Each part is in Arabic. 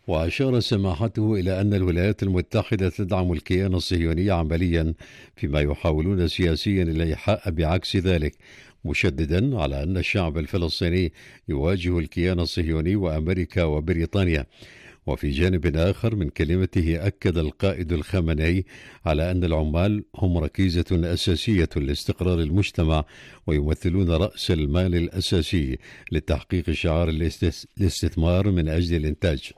وأشار سماحته إلى أن الولايات المتحدة تدعم الكيان الصهيوني عمليا فيما يحاولون سياسيا الإيحاء بعكس ذلك، مشددا على أن الشعب الفلسطيني يواجه الكيان الصهيوني وأمريكا وبريطانيا. وفي جانب آخر من كلمته أكد القائد الخامنئي على أن العمال هم ركيزة أساسية لاستقرار المجتمع ويمثلون رأس المال الأساسي لتحقيق شعار الاستثمار من أجل الإنتاج.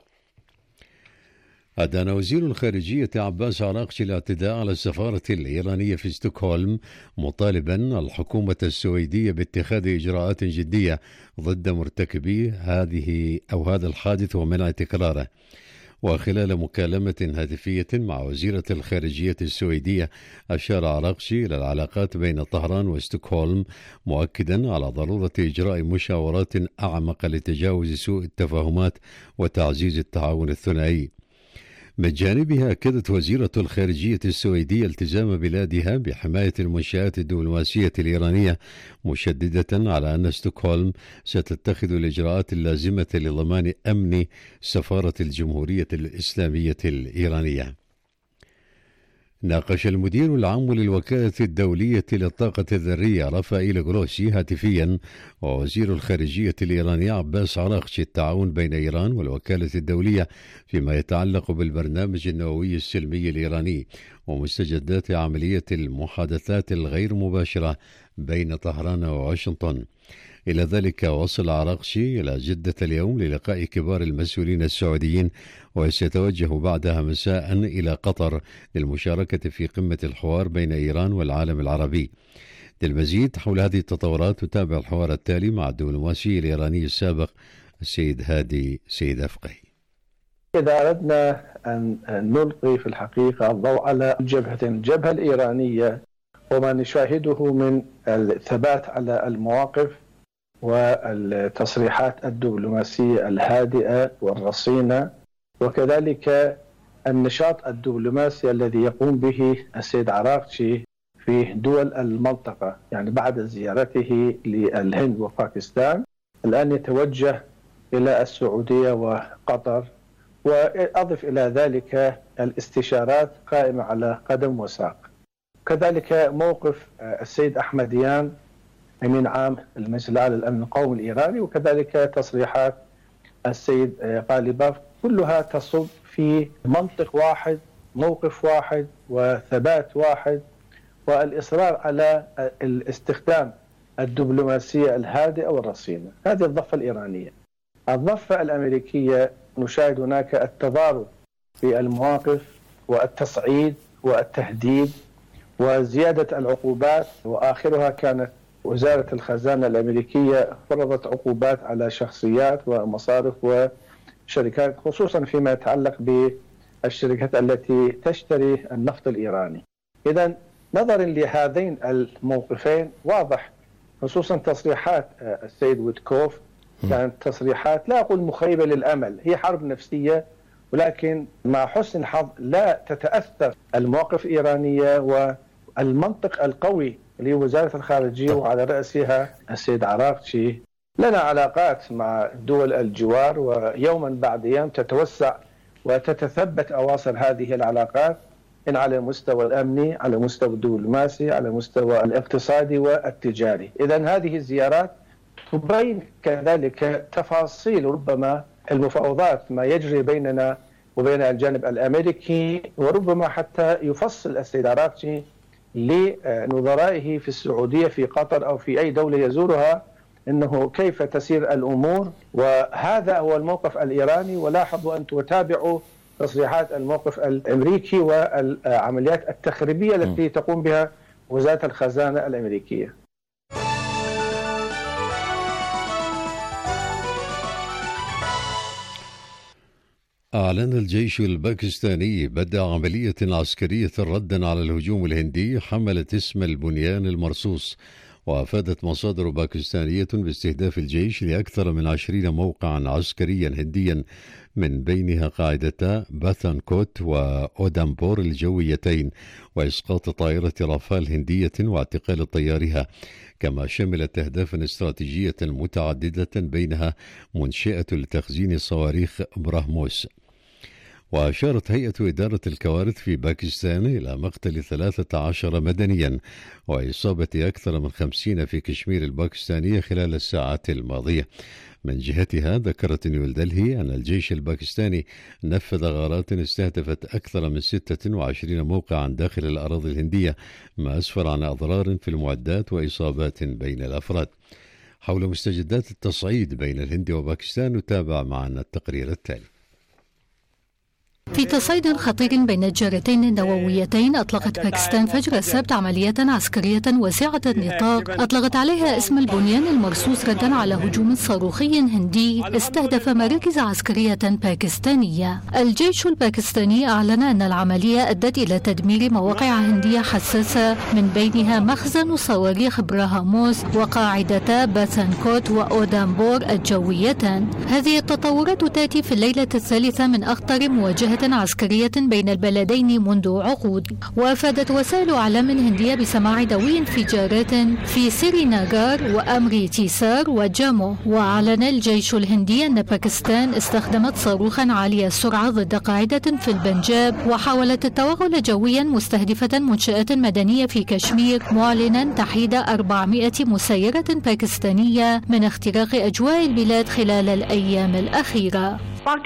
أدان وزير الخارجية عباس عراقچي الاعتداء على السفارة الإيرانية في ستوكهولم، مطالبا الحكومة السويدية باتخاذ إجراءات جدية ضد مرتكبي هذا الحادث ومنع تكراره. وخلال مكالمة هاتفية مع وزيرة الخارجية السويدية، أشار عراقچي إلى العلاقات بين طهران وستوكهولم، مؤكدا على ضرورة إجراء مشاورات أعمق لتجاوز سوء التفاهمات وتعزيز التعاون الثنائي. من جانبها أكدت وزيرة الخارجية السويدية التزام بلادها بحماية المنشآت الدبلوماسية الإيرانية، مشددة على أن ستوكهولم ستتخذ الإجراءات اللازمة لضمان أمن سفارة الجمهورية الإسلامية الإيرانية. ناقش المدير العام للوكالة الدولية للطاقة الذرية رافائيل جروسي هاتفيا ووزير الخارجية الإيراني عباس عراقچي التعاون بين إيران والوكالة الدولية فيما يتعلق بالبرنامج النووي السلمي الإيراني ومستجدات عملية المحادثات الغير مباشرة بين طهران وواشنطن. إلى ذلك وصل عراقچي إلى جدة اليوم للقاء كبار المسؤولين السعوديين، وسيتوجه بعدها مساء إلى قطر للمشاركة في قمة الحوار بين إيران والعالم العربي. للمزيد حول هذه التطورات تتابع الحوار التالي مع الدبلوماسي الإيراني السابق السيد هادي سيد أفقهي. إذا أردنا أن نلقي في الحقيقة الضوء على جبهتين، الجبهة الإيرانية وما نشاهده من الثبات على المواقف والتصريحات الدبلوماسية الهادئة والرصينة، وكذلك النشاط الدبلوماسي الذي يقوم به السيد عراقچي في دول المنطقة، يعني بعد زيارته للهند وباكستان الآن يتوجه إلى السعودية وقطر، وأضف إلى ذلك الاستشارات قائمة على قدم وساق. كذلك موقف السيد أحمديان أمين عام المجلس الأعلى للأمن القومي الإيراني، وكذلك تصريحات السيد غالباف، كلها تصب في منطق واحد، موقف واحد، وثبات واحد، والإصرار على الاستخدام الدبلوماسية الهادئة والرصينة. هذه الضفة الإيرانية. الضفة الأمريكية نشاهد هناك التضارب في المواقف والتصعيد والتهديد وزيادة العقوبات، وآخرها كانت وزارة الخزانة الأمريكية فرضت عقوبات على شخصيات ومصارف وشركات، خصوصا فيما يتعلق بالشركات التي تشتري النفط الإيراني. إذن نظرا لهذين الموقفين واضح، خصوصا تصريحات السيد ويتكوف كانت تصريحات لا أقول مخيبة للأمل، هي حرب نفسية، ولكن مع حسن الحظ لا تتأثر المواقف الإيرانية والمنطق القوي لوزارة الخارجية وعلى رأسها السيد عراقچي. لنا علاقات مع دول الجوار، ويوما بعد يوم تتوسع وتتثبت أواصر هذه العلاقات، إن على المستوى الأمني، على المستوى الدبلوماسي، على المستوى الاقتصادي والتجاري. إذن هذه الزيارات تبين كذلك تفاصيل ربما المفاوضات ما يجري بيننا وبين الجانب الأمريكي، وربما حتى يفصل السيد عراقچي لنظرائه في السعودية في قطر أو في أي دولة يزورها أنه كيف تسير الأمور. وهذا هو الموقف الإيراني، ولاحظوا أن وتابعوا تصريحات الموقف الأمريكي والعمليات التخريبية التي تقوم بها وزارة الخزانة الأمريكية. أعلن الجيش الباكستاني بدء عملية عسكرية ردا على الهجوم الهندي حملت اسم البنيان المرصوص. وأفادت مصادر باكستانية باستهداف الجيش لأكثر من 20 موقعا عسكريا هنديا، من بينها قاعدتا باثانكوت وأودامبور الجويتين، وإسقاط طائرة رافال هندية واعتقال طيارها، كما شملت أهدافا استراتيجية متعددة بينها منشأة لتخزين صواريخ براهموس. وأشارت هيئة إدارة الكوارث في باكستان إلى مقتل 13 مدنيا وإصابة أكثر من 50 في كشمير الباكستانية خلال الساعات الماضية. من جهتها ذكرت نيودلهي أن الجيش الباكستاني نفذ غارات استهدفت أكثر من 26 موقعا داخل الأراضي الهندية، ما أسفر عن أضرار في المعدات وإصابات بين الأفراد. حول مستجدات التصعيد بين الهند وباكستان نتابع معنا التقرير التالي. في تصعيد خطير بين الجارتين النوويتين، أطلقت باكستان فجر السبت عملية عسكرية واسعة النطاق أطلقت عليها اسم البنيان المرصوص ردا على هجوم صاروخي هندي استهدف مراكز عسكرية باكستانية. الجيش الباكستاني أعلن أن العملية أدت إلى تدمير مواقع هندية حساسة، من بينها مخزن صواريخ براهموس وقاعدة باتنكوت وأودامبور الجويتان. هذه التطورات تأتي في الليلة الثالثة من أخطر مواجهة عسكرية بين البلدين منذ عقود. وافادت وسائل إعلام هندية بسماع دوي انفجارات في سرينغار وأمريتسار وجامو. وأعلن الجيش الهندي أن باكستان استخدمت صاروخا عالي السرعة ضد قاعدة في البنجاب وحاولت التوغل جويا مستهدفة منشآت مدنية في كشمير، معلنا تحييد 400 مسيرة باكستانية من اختراق أجواء البلاد خلال الأيام الأخيرة.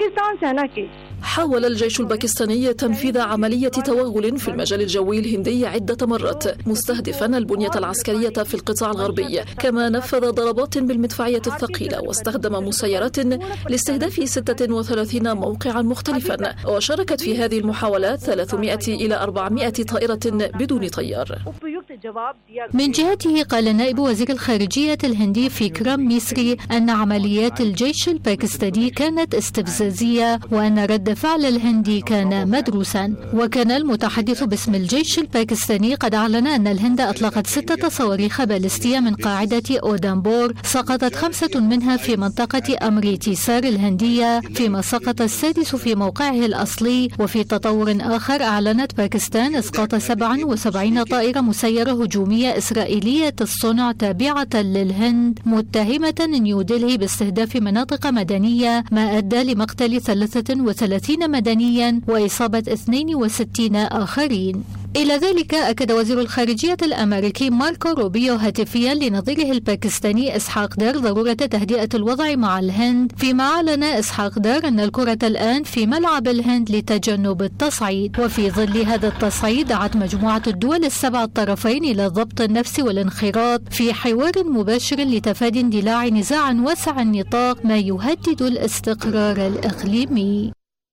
حاول الجيش الباكستاني تنفيذ عملية توغل في المجال الجوي الهندي عدة مرات، مستهدفا البنية العسكرية في القطاع الغربي، كما نفذ ضربات بالمدفعية الثقيلة واستخدم مسيرات لاستهداف 36 موقعا مختلفا. وشاركت في هذه المحاولات 300 إلى 400 طائرة بدون طيار. من جهته قال نائب وزير الخارجية الهندي فيكرام ميسري أن عمليات الجيش الباكستاني كانت استفزازية وأن رد فعل الهندي كان مدروسا. وكان المتحدث باسم الجيش الباكستاني قد أعلن أن الهند أطلقت 6 صواريخ باليستية من قاعدة أودامبور، سقطت 5 منها في منطقة أمريتسار الهندية، فيما سقط السادس في موقعه الأصلي. وفي تطور آخر أعلنت باكستان إسقاط 77 طائرة مسيرة هجومية إسرائيلية الصنع تابعة للهند، متهمة نيودلهي باستهداف مناطق مدنية، ما أدى لمقتل 33 مدنيا وإصابة 62 آخرين. إلى ذلك أكد وزير الخارجية الأمريكي ماركو روبيو هاتفيا لنظيره الباكستاني إسحاق دار ضرورة تهدئة الوضع مع الهند، فيما أعلن إسحاق دار أن الكرة الآن في ملعب الهند لتجنب التصعيد. وفي ظل هذا التصعيد دعت مجموعة الدول ال7 الطرفين إلى ضبط النفس والانخراط في حوار مباشر لتفادي اندلاع نزاع واسع النطاق ما يهدد الاستقرار الإقليمي.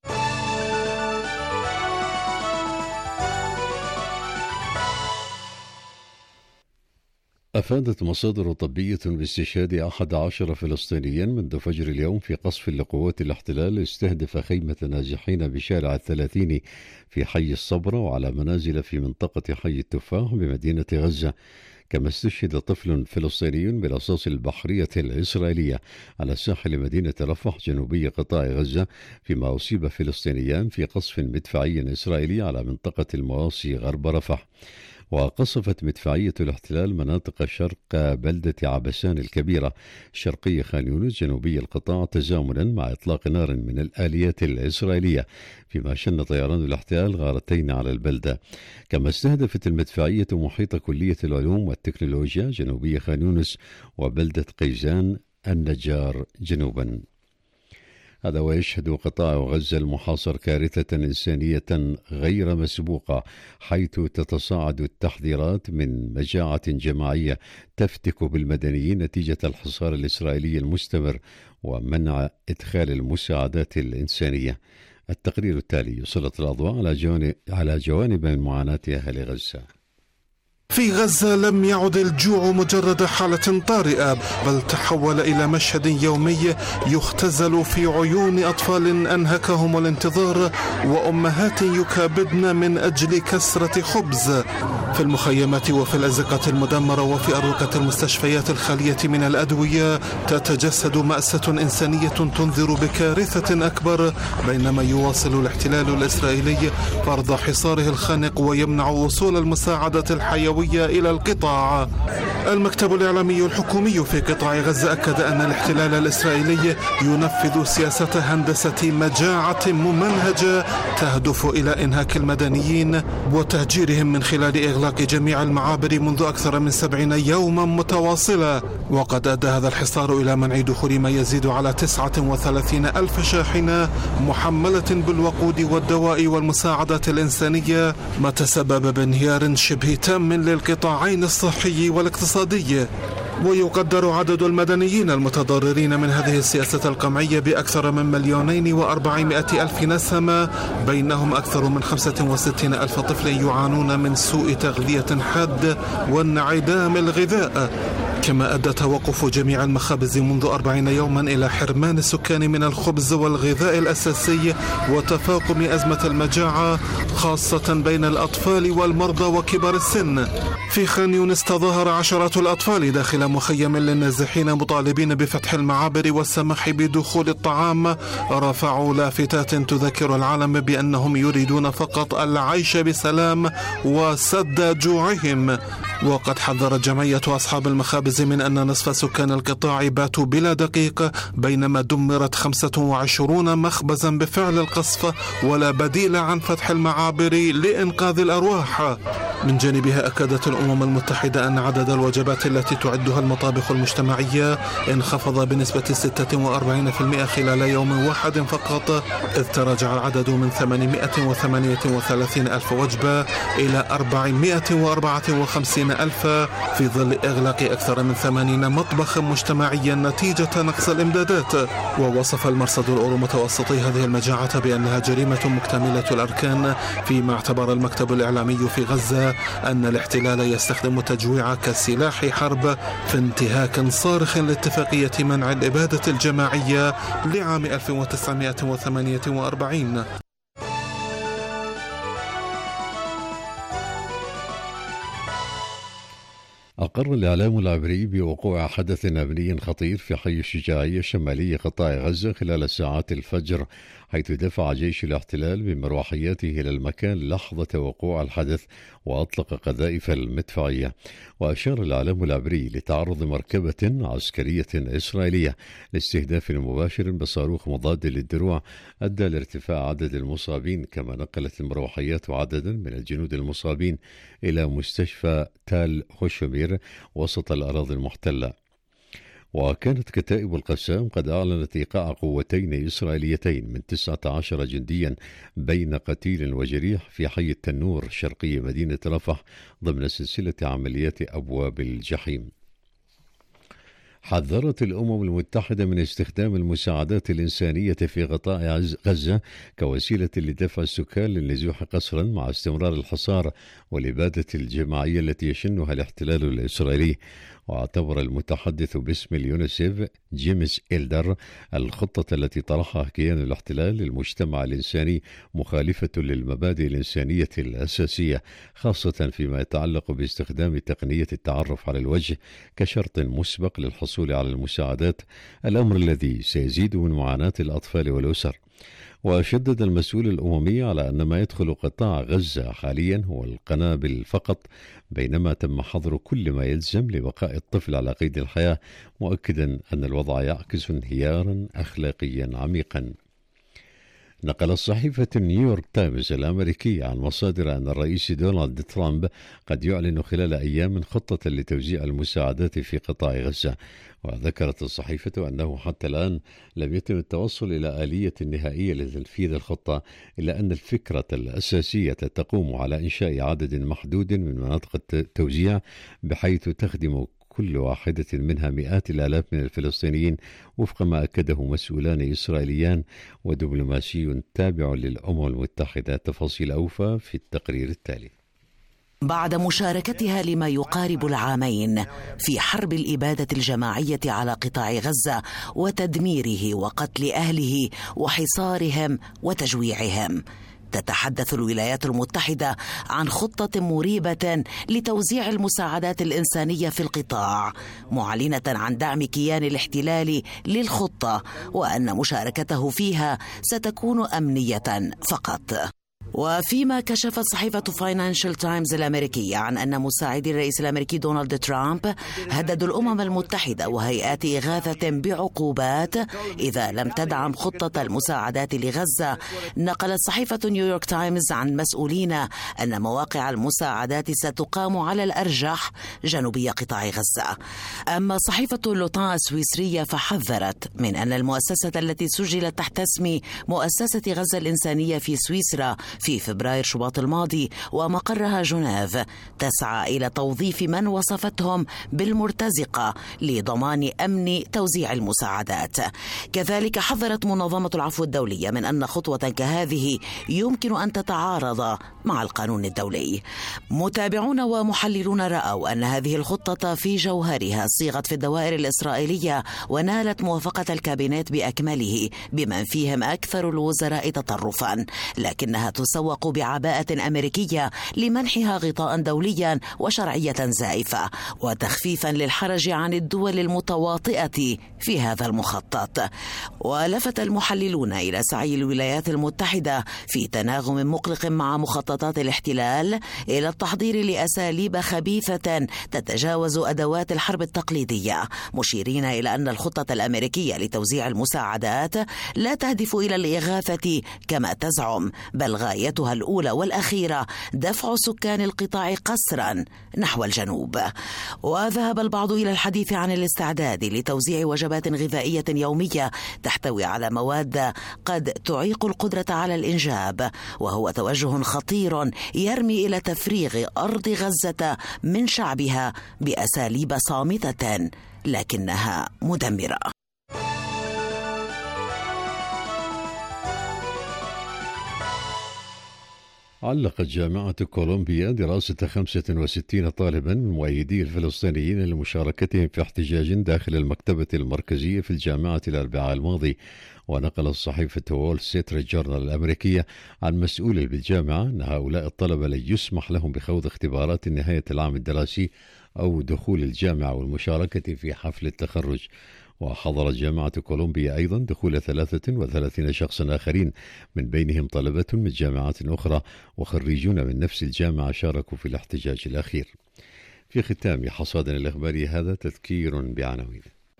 أفادت مصادر طبية باستشهاد 11 فلسطينيا منذ فجر اليوم في قصف لقوات الاحتلال استهدف خيمة نازحين بشارع 30 في حي الصبرة وعلى منازل في منطقة حي التفاح بمدينة غزة. كما استشهد طفل فلسطيني بالرصاص البحرية الإسرائيلية على ساحل مدينة رفح جنوبي قطاع غزة، فيما أصيب فلسطينيان في قصف مدفعي إسرائيلي على منطقة المواصي غرب رفح. وقصفت مدفعية الاحتلال مناطق شرق بلدة عبسان الكبيرة شرقي خان يونس جنوبي القطاع تزامنا مع إطلاق نار من الآليات الإسرائيلية، فيما شن طيران الاحتلال غارتين على البلدة. كما استهدفت المدفعية محيط كلية العلوم والتكنولوجيا جنوبي خان يونس وبلدة قيزان النجار جنوبا. هذا ويشهد قطاع غزة المحاصر كارثة إنسانية غير مسبوقة، حيث تتصاعد التحذيرات من مجاعة جماعية تفتك بالمدنيين نتيجة الحصار الإسرائيلي المستمر ومنع إدخال المساعدات الإنسانية. التقرير التالي يسلط الأضواء على جوانب من معاناة أهل غزة. في غزة لم يعد الجوع مجرد حالة طارئة، بل تحول إلى مشهد يومي يختزل في عيون أطفال أنهكهم الانتظار وأمهات يكابدن من أجل كسرة خبز. في المخيمات وفي الأزقة المدمرة وفي أروقة المستشفيات الخالية من الأدوية تتجسد مأساة إنسانية تنذر بكارثة أكبر، بينما يواصل الاحتلال الإسرائيلي فرض حصاره الخانق ويمنع وصول المساعدة الحيوية إلى القطاع. المكتب الإعلامي الحكومي في قطاع غزة أكد أن الاحتلال الإسرائيلي ينفذ سياسة هندسة مجاعة ممنهجة تهدف إلى إنهاك المدنيين وتهجيرهم من خلال إغلاق جميع المعابر منذ أكثر من 70 يوما متواصلة. وقد أدى هذا الحصار إلى منع دخول ما يزيد على 39 ألف شاحنة محملة بالوقود والدواء والمساعدات الإنسانية، ما تسبب بانهيار شبه تام للقطاعين الصحي والاقتصادي. ويقدر عدد المدنيين المتضررين من هذه السياسة القمعية بأكثر من 2,400,000 نسمة، بينهم أكثر من 65,000 طفل يعانون من سوء تغذية حاد وانعدام الغذاء. كما أدى توقف جميع المخابز منذ 40 يوما إلى حرمان السكان من الخبز والغذاء الأساسي وتفاقم أزمة المجاعة، خاصة بين الأطفال والمرضى وكبار السن. في خان يونس تظاهر عشرات الأطفال داخل مخيم للنازحين مطالبين بفتح المعابر والسماح بدخول الطعام. رفعوا لافتات تذكر العالم بأنهم يريدون فقط العيش بسلام وسد جوعهم. وقد حذرت جمعية أصحاب المخابز من أن نصف سكان القطاع باتوا بلا دقيق، بينما دمرت 25 مخبزا بفعل القصف، ولا بديل عن فتح المعابر لإنقاذ الأرواح. من جانبها أكدت الأمم المتحدة أن عدد الوجبات التي تعدها المطابخ المجتمعية انخفض بنسبة 46% خلال يوم واحد فقط، إذ تراجع العدد من 838 ألف وجبة إلى 454 ألف، في ظل إغلاق أكثر من 80 مطبخا مجتمعيا نتيجة نقص الإمدادات. ووصف المرصد الأورو متوسطي هذه المجاعة بأنها جريمة مكتملة الأركان، فيما اعتبر المكتب الإعلامي في غزة أن الاحتلال يستخدم التجويع كسلاح حرب في انتهاك صارخ لاتفاقية منع الإبادة الجماعية لعام 1948. أقر الإعلام العبري بوقوع حدث أمني خطير في حي الشجاعية شمالي قطاع غزة خلال ساعات الفجر، حيث دفع جيش الاحتلال بمروحياته إلى المكان لحظة وقوع الحدث وأطلق قذائف المدفعية. وأشار الإعلام العبري لتعرض مركبة عسكرية إسرائيلية لاستهداف مباشر بصاروخ مضاد للدروع أدى لارتفاع عدد المصابين، كما نقلت المروحيات عددا من الجنود المصابين إلى مستشفى تال خوشمير وسط الأراضي المحتلة. وكانت كتائب القسام قد أعلنت إيقاع قوتين إسرائيليتين من 19 جنديا بين قتيل وجريح في حي التنور شرقي مدينة رفح ضمن سلسلة عمليات أبواب الجحيم. حذرت الأمم المتحدة من استخدام المساعدات الإنسانية في قطاع غزة كوسيلة لدفع السكان للنزوح قسرا مع استمرار الحصار والإبادة الجماعية التي يشنها الاحتلال الإسرائيلي. واعتبر المتحدث باسم اليونيسيف جيمس إلدر الخطة التي طرحها كيان الاحتلال للمجتمع الإنساني مخالفة للمبادئ الإنسانية الأساسية، خاصة فيما يتعلق باستخدام تقنية التعرف على الوجه كشرط مسبق للحصول على المساعدات، الأمر الذي سيزيد من معاناة الأطفال والأسر. وشدد المسؤول الأممي على أن ما يدخل قطاع غزة حاليا هو القنابل فقط، بينما تم حظر كل ما يلزم لبقاء الطفل على قيد الحياة، مؤكدا أن الوضع يعكس انهيارا أخلاقيا عميقا. نقل صحيفة نيويورك تايمز الأمريكية عن مصادر أن الرئيس دونالد ترامب قد يعلن خلال أيام خطة لتوزيع المساعدات في قطاع غزة. وذكرت الصحيفة أنه حتى الآن لم يتم التوصل إلى آلية نهائية لتنفيذ الخطة، إلا أن الفكرة الأساسية تقوم على إنشاء عدد محدود من مناطق التوزيع بحيث تخدم كل واحدة منها مئات الآلاف من الفلسطينيين، وفق ما أكده مسؤولان إسرائيليان ودبلوماسي تابع للأمم المتحدة. تفاصيل أوفى في التقرير التالي. بعد مشاركتها لما يقارب العامين في حرب الإبادة الجماعية على قطاع غزة وتدميره وقتل أهله وحصارهم وتجويعهم، تتحدث الولايات المتحدة عن خطة مريبة لتوزيع المساعدات الإنسانية في القطاع، معلنة عن دعم كيان الاحتلال للخطة وأن مشاركته فيها ستكون أمنية فقط. وفيما كشفت صحيفة فاينانشال تايمز الأمريكية عن أن مساعدي الرئيس الأمريكي دونالد ترامب هددوا الأمم المتحدة وهيئات إغاثة بعقوبات إذا لم تدعم خطة المساعدات لغزة، نقلت صحيفة نيويورك تايمز عن مسؤولين أن مواقع المساعدات ستقام على الأرجح جنوبي قطاع غزة. أما صحيفة لوتان السويسرية فحذرت من أن المؤسسة التي سجلت تحت اسم مؤسسة غزة الإنسانية في سويسرا في فبراير شباط الماضي ومقرها جنيف تسعى إلى توظيف من وصفتهم بالمرتزقة لضمان أمن توزيع المساعدات. كذلك حذرت منظمة العفو الدولية من أن خطوة كهذه يمكن أن تتعارض مع القانون الدولي. متابعون ومحللون رأوا أن هذه الخطة في جوهرها صيغت في الدوائر الإسرائيلية ونالت موافقة الكابينت بأكمله بمن فيهم أكثر الوزراء تطرفا، لكنها تسوق بعباءة أمريكية لمنحها غطاء دوليا وشرعية زائفة وتخفيفا للحرج عن الدول المتواطئة في هذا المخطط. ولفت المحللون إلى سعي الولايات المتحدة في تناغم مقلق مع مخططات الاحتلال إلى التحضير لأساليب خبيثة تتجاوز أدوات الحرب التقليدية، مشيرين إلى أن الخطة الأمريكية لتوزيع المساعدات لا تهدف إلى الإغاثة كما تزعم، بل غايتها الأولى والأخيرة دفع سكان القطاع قسرا نحو الجنوب. وذهب البعض إلى الحديث عن الاستعداد لتوزيع وجبات غذائية يومية تحتوي على مواد قد تعيق القدرة على الإنجاب، وهو توجه خطير يرمي إلى تفريغ أرض غزة من شعبها بأساليب صامتة لكنها مدمرة. علقت جامعة كولومبيا دراسة 65 طالبا من مؤيدي الفلسطينيين لمشاركتهم في احتجاج داخل المكتبة المركزية في الجامعة الأربعاء الماضي. ونقلت صحيفة وول ستريت جورنال الأمريكية عن مسؤول بالجامعة أن هؤلاء الطلبة لن يسمح لهم بخوض اختبارات نهاية العام الدراسي أو دخول الجامعة والمشاركة في حفل التخرج. وحضرت جامعة كولومبيا أيضا دخول 33 شخصا آخرين من بينهم طلبة من جامعات أخرى وخريجون من نفس الجامعة شاركوا في الاحتجاج الأخير. في ختام حصادنا الإخباري هذا تذكير بعناوين.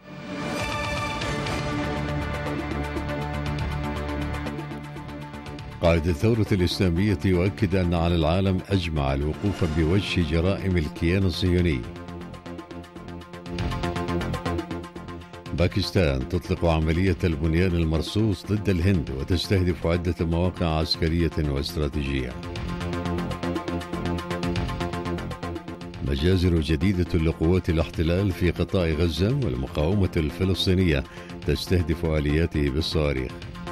قائد الثورة الإسلامية يؤكد أن على العالم أجمع الوقوف بوجه جرائم الكيان الصهيوني. باكستان تطلق عملية البنيان المرصوص ضد الهند وتستهدف عدة مواقع عسكرية واستراتيجية. مجازر جديدة لقوات الاحتلال في قطاع غزة والمقاومة الفلسطينية تستهدف آلياته بالصواريخ.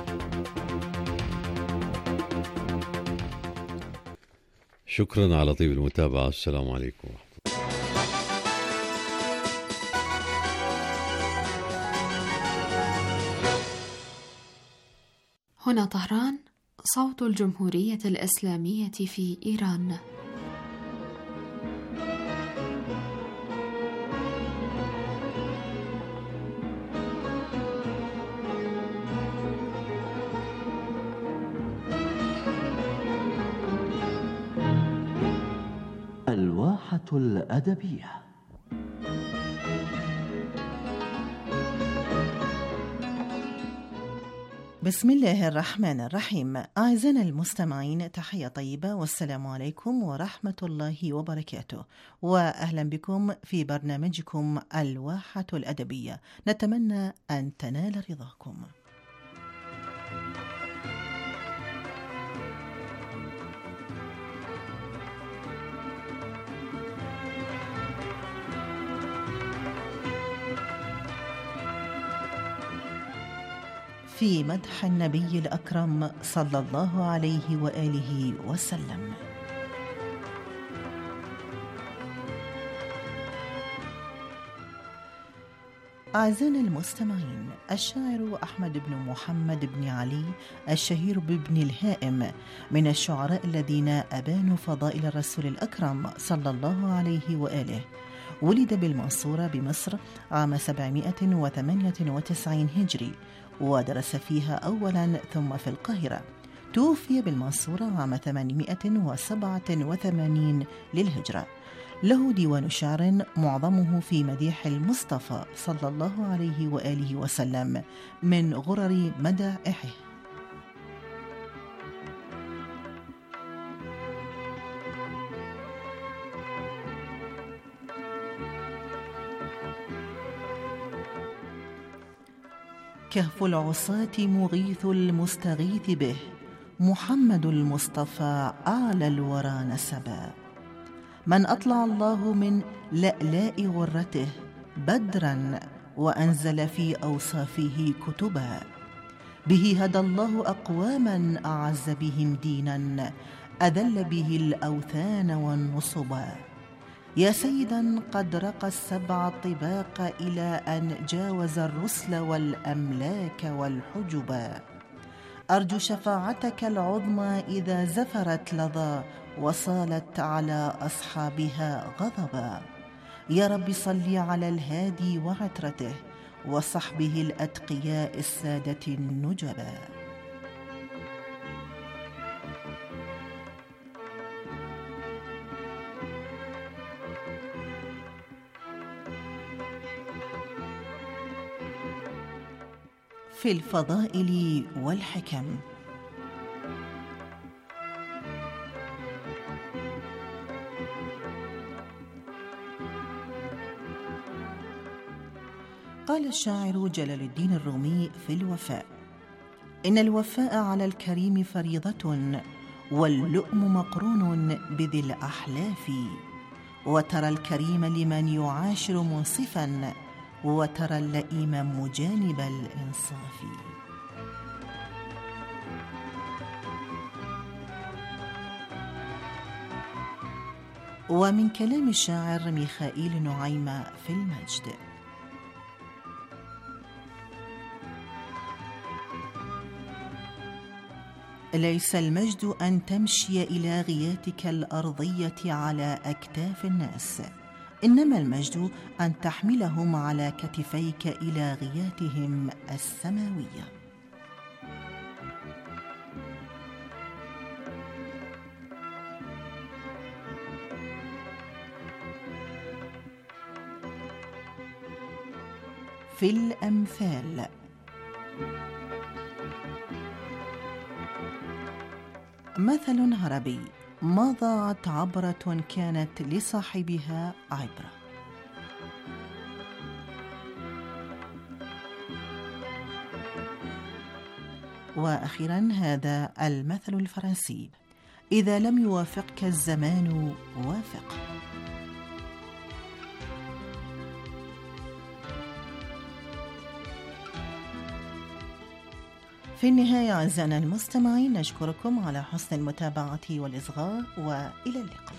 شكرا على طيب المتابعة. السلام عليكم. هنا طهران، صوت الجمهورية الإسلامية في إيران. الواحة الأدبية. بسم الله الرحمن الرحيم. أعزائنا المستمعين، تحية طيبة والسلام عليكم ورحمة الله وبركاته، وأهلا بكم في برنامجكم الواحة الأدبية، نتمنى أن تنال رضاكم. في مدح النبي الأكرم صلى الله عليه وآله وسلم. أعزائنا المستمعين، الشاعر أحمد بن محمد بن علي الشهير بابن الهائم من الشعراء الذين أبانوا فضائل الرسول الأكرم صلى الله عليه وآله، ولد بالمنصورة بمصر عام 798 هجري، ودرس فيها أولا ثم في القاهرة. توفي بالمنصورة عام 887 للهجرة. له ديوان شعر معظمه في مديح المصطفى صلى الله عليه وآله وسلم من غرر مدائحه. كهف العصاة مغيث المستغيث به، محمد المصطفى أعلى الورى نسبا. من أطلع الله من لألاء غرته بدرا وأنزل في أوصافه كتبا. به هدى الله أقواما أعز بهم دينا، أذل به الأوثان والنصبا. يا سيدا قد رقى السبع طباق إلى أن جاوز الرسل والأملاك والحجبا. أرجو شفاعتك العظمى إذا زفرت لظى وصالت على أصحابها غضبا. يا رب صل على الهادي وعترته وصحبه الأتقياء السادة النجبا. في الفضائل والحكم. قال الشاعر جلال الدين الرومي في الوفاء: إن الوفاء على الكريم فريضة، واللؤم مقرون بذي الأحلاف. وترى الكريم لمن يعاشر منصفا، وترى اللئيم مجانب الإنصاف. ومن كلام الشاعر ميخائيل نعيم في المجد: ليس المجد أن تمشي إلى غياتك الأرضية على أكتاف الناس، إنما المجد أن تحملهم على كتفيك إلى غياتهم السماوية. في الأمثال: مثل عربي: ما ضاعت عبرة كانت لصاحبها عبرة. وأخيرا هذا المثل الفرنسي: إذا لم يوافقك الزمان وافق. في النهاية أعزائنا المستمعين، نشكركم على حسن المتابعة والإصغاء، وإلى اللقاء.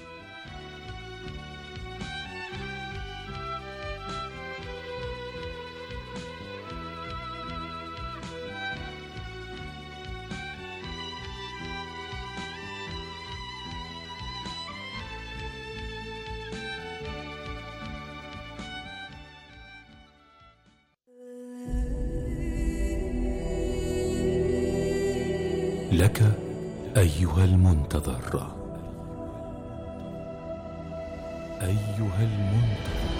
لك أيها المنتظر، أيها المنتظر،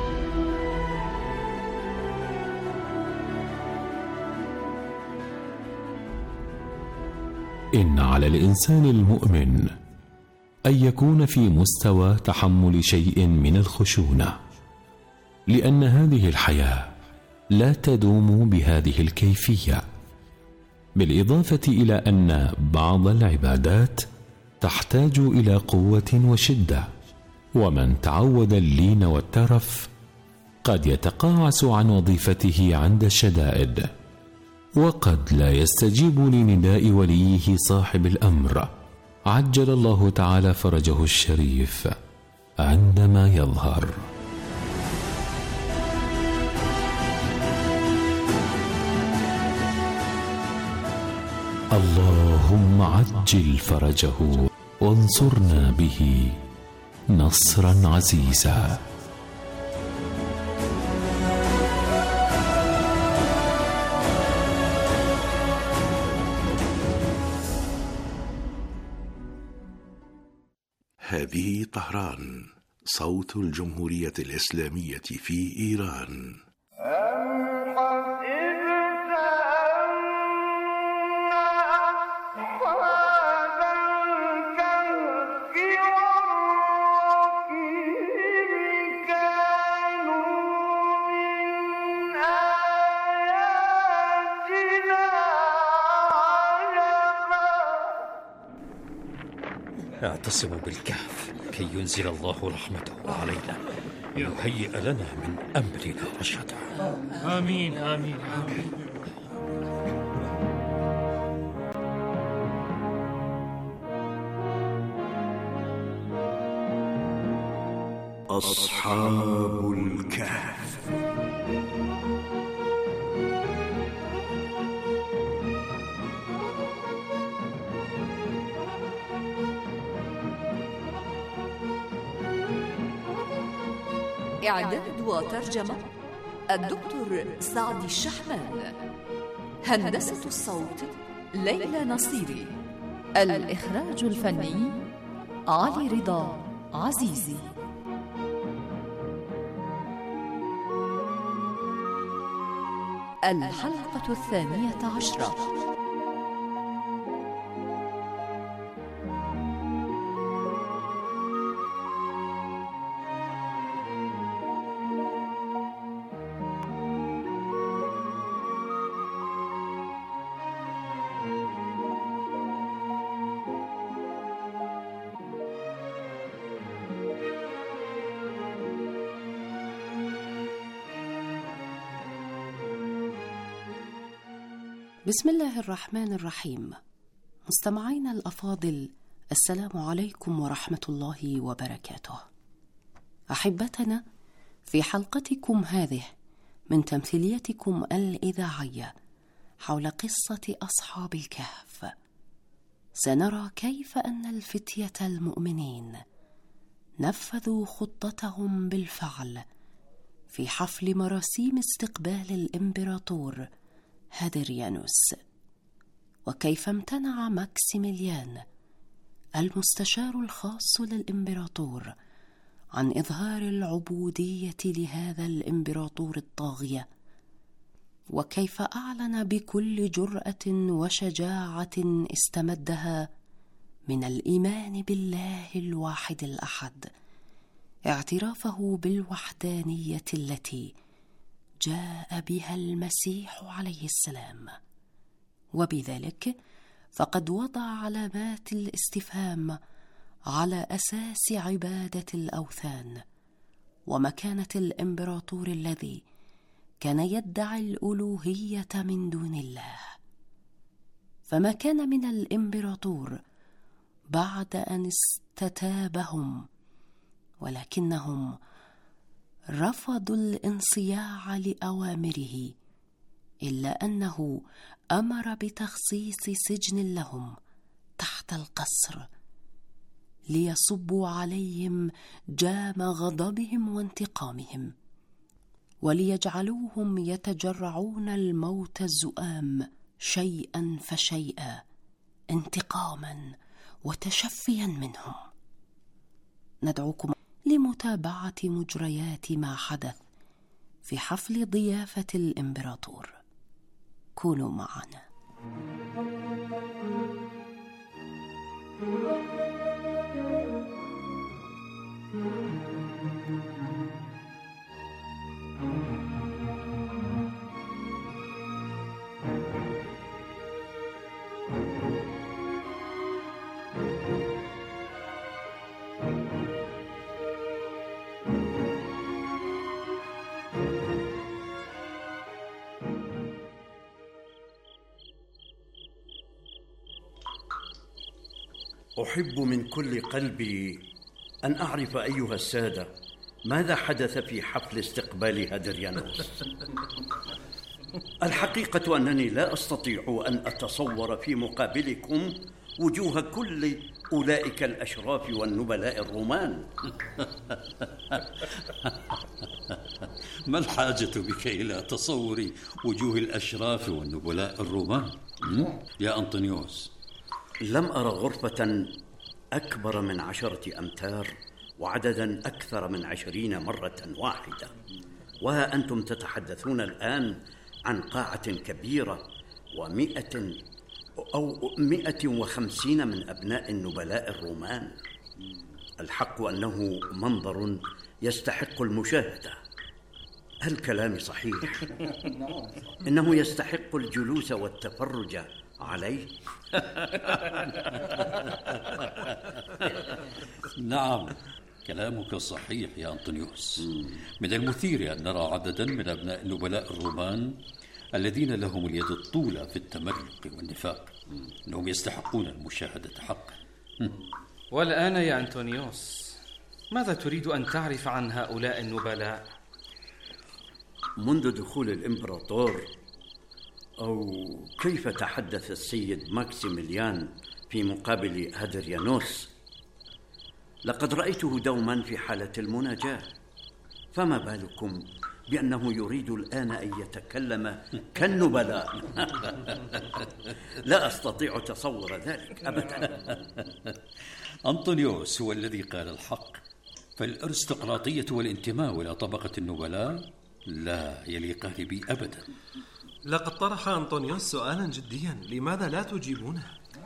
إن على الإنسان المؤمن أن يكون في مستوى تحمل شيء من الخشونة، لأن هذه الحياة لا تدوم بهذه الكيفية، بالإضافة إلى أن بعض العبادات تحتاج إلى قوة وشدة، ومن تعود اللين والترف قد يتقاعس عن وظيفته عند الشدائد، وقد لا يستجيب لنداء وليه صاحب الأمر عجل الله تعالى فرجه الشريف عندما يظهر. اللهم عجل فرجه وانصرنا به نصرا عزيزا. هذه طهران، صوت الجمهورية الإسلامية في إيران. اعتصموا بالكهف كي ينزل الله رحمته علينا ويهيئ لنا من أمرنا رشدا. آمين آمين آمين. أصحاب الكهف. إعداد وترجمة الدكتور سعد الشحمان. هندسة الصوت ليلى نصيري. الإخراج الفني علي رضا عزيزي. الحلقة 12. بسم الله الرحمن الرحيم. مستمعينا الأفاضل، السلام عليكم ورحمة الله وبركاته. أحبتنا، في حلقتكم هذه من تمثيليتكم الإذاعية حول قصة أصحاب الكهف، سنرى كيف أن الفتية المؤمنين نفذوا خطتهم بالفعل في حفل مراسيم استقبال الإمبراطور هادريانوس، وكيف امتنع ماكسيميليان المستشار الخاص للإمبراطور عن إظهار العبودية لهذا الإمبراطور الطاغية، وكيف أعلن بكل جرأة وشجاعة استمدها من الإيمان بالله الواحد الأحد اعترافه بالوحدانية التي جاء بها المسيح عليه السلام، وبذلك فقد وضع علامات الاستفهام على أساس عبادة الأوثان ومكانة الإمبراطور الذي كان يدعي الألوهية من دون الله. فما كان من الإمبراطور بعد أن استتابهم، ولكنهم رفضوا الانصياع لأوامره، إلا أنه أمر بتخصيص سجن لهم تحت القصر ليصبوا عليهم جام غضبهم وانتقامهم، وليجعلوهم يتجرعون الموت الزؤام شيئا فشيئا انتقاما وتشفيا منهم. ندعوكم لمتابعة مجريات ما حدث في حفل ضيافة الإمبراطور. كونوا معنا. أحب من كل قلبي أن أعرف أيها السادة ماذا حدث في حفل استقبال هادريانوس. الحقيقة أنني لا أستطيع أن أتصور في مقابلكم وجوه كل أولئك الأشراف والنبلاء الرومان. ما الحاجة بك إلى تصور وجوه الأشراف والنبلاء الرومان يا أنطونيوس؟ لم أرى غرفة أكبر من 10 أمتار وعددا أكثر من 20 مرة واحدة، وها أنتم تتحدثون الآن عن قاعة كبيرة و100 أو 150 من أبناء النبلاء الرومان. الحق أنه منظر يستحق المشاهدة. هل كلامي صحيح؟ إنه يستحق الجلوس والتفرج عليه. نعم، كلامك صحيح يا أنطونيوس. من المثير أن نرى عددا من أبناء النبلاء الرومان الذين لهم اليد الطولة في التملق والنفاق، أنهم يستحقون المشاهدة حقا. والآن يا أنطونيوس، ماذا تريد أن تعرف عن هؤلاء النبلاء؟ منذ دخول الإمبراطور، أو كيف تحدث السيد ماكسيميليان في مقابل هادريانوس، لقد رأيته دوما في حالة المناجاة، فما بالكم بأنه يريد الآن أن يتكلم كالنبلاء؟ لا أستطيع تصور ذلك أبدا. أنطونيوس هو الذي قال الحق، فالأرستقراطية والانتماء إلى طبقة النبلاء لا يليقان بي أبدا. لقد طرح أنطونيوس سؤالا جديا، لماذا لا تجيبونه؟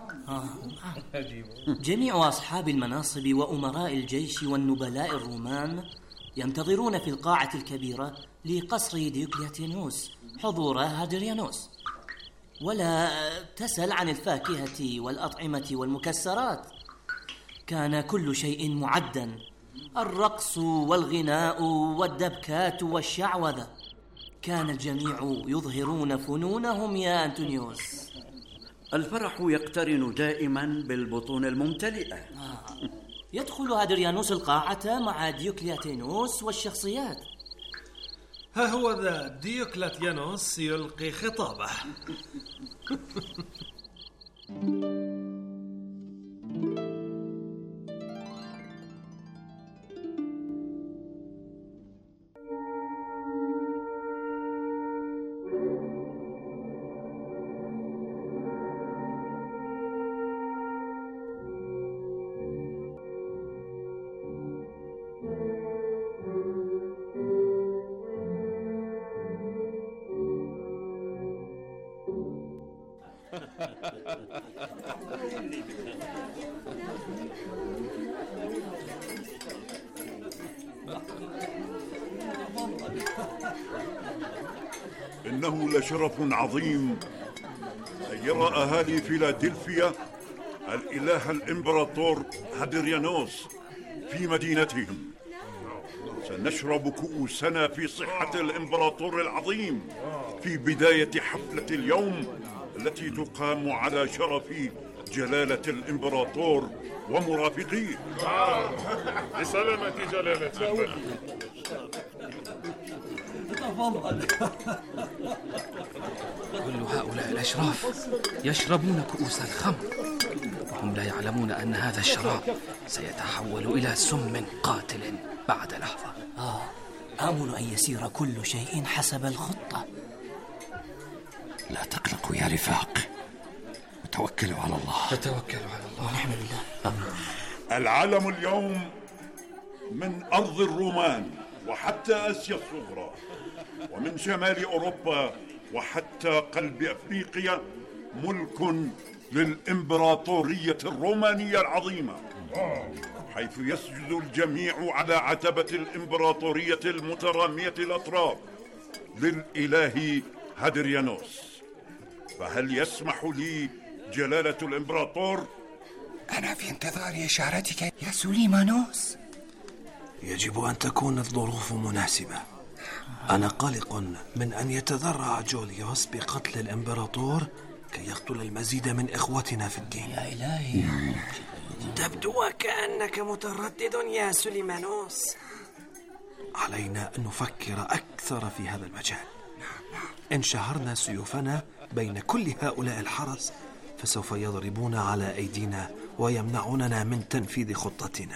جميع أصحاب المناصب وأمراء الجيش والنبلاء الرومان ينتظرون في القاعة الكبيرة لقصر ديوكليتيانوس حضور هادريانوس، ولا تسل عن الفاكهة والأطعمة والمكسرات. كان كل شيء معدا، الرقص والغناء والدبكات والشعوذة. كان الجميع يظهرون فنونهم يا أنطونيوس. الفرح يقترن دائما بالبطون الممتلئة. يدخل هادريانوس القاعة مع ديوكليتيانوس والشخصيات. ها هو ذا ديوكليتيانوس يلقي خطابه. إنه لشرف عظيم أن يرى أهالي فيلادلفيا الإله الإمبراطور هادريانوس في مدينتهم. سنشرب كؤوسنا في صحة الإمبراطور العظيم في بداية حفلة اليوم التي تقام على شرف جلالة الإمبراطور ومرافقيه. لسلامة جلالة الملك. كل هؤلاء الأشراف يشربون كؤوس الخمر، وهم لا يعلمون أن هذا الشراب سيتحول إلى سم قاتل بعد لحظة. آمل أن يسير كل شيء حسب الخطة. لا تقلقوا يا رفاق، وتوكلوا على الله. فتوكلوا على الله ونعم بالله. العالم اليوم من أرض الرومان وحتى آسيا الصغرى، ومن شمال أوروبا وحتى قلب أفريقيا، ملك للإمبراطورية الرومانية العظيمة، حيث يسجد الجميع على عتبة الإمبراطورية المترامية الأطراف للإله هادريانوس. فهل يسمح لي جلالة الإمبراطور؟ أنا في انتظار إشارتك يا سليمانوس. يجب أن تكون الظروف مناسبة. أنا قلق من أن يتذرع جوليوس بقتل الإمبراطور كي يقتل المزيد من إخوتنا في الدين. يا إلهي، تبدو وكأنك متردد يا سليمانوس. علينا أن نفكر أكثر في هذا المجال. إن شهرنا سيوفنا بين كل هؤلاء الحرس فسوف يضربون على أيدينا ويمنعوننا من تنفيذ خطتنا.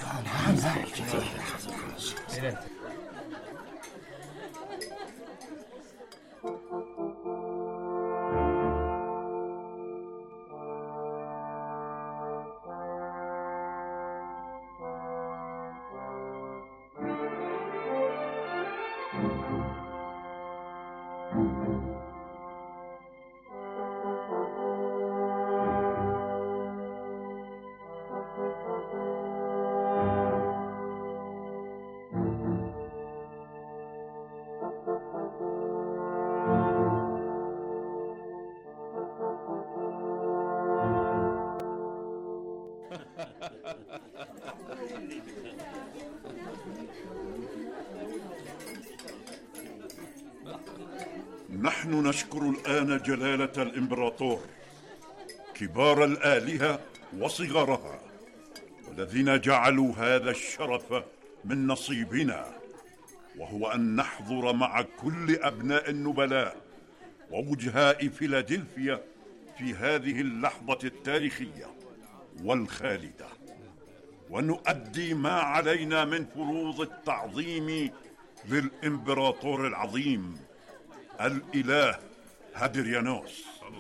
نحن نشكر الآن جلالة الإمبراطور، كبار الآلهة وصغارها، والذين جعلوا هذا الشرف من نصيبنا، وهو أن نحضر مع كل أبناء النبلاء ووجهاء فيلادلفيا في هذه اللحظة التاريخية والخالدة، ونؤدي ما علينا من فروض التعظيم للإمبراطور العظيم الإله هادريانوس.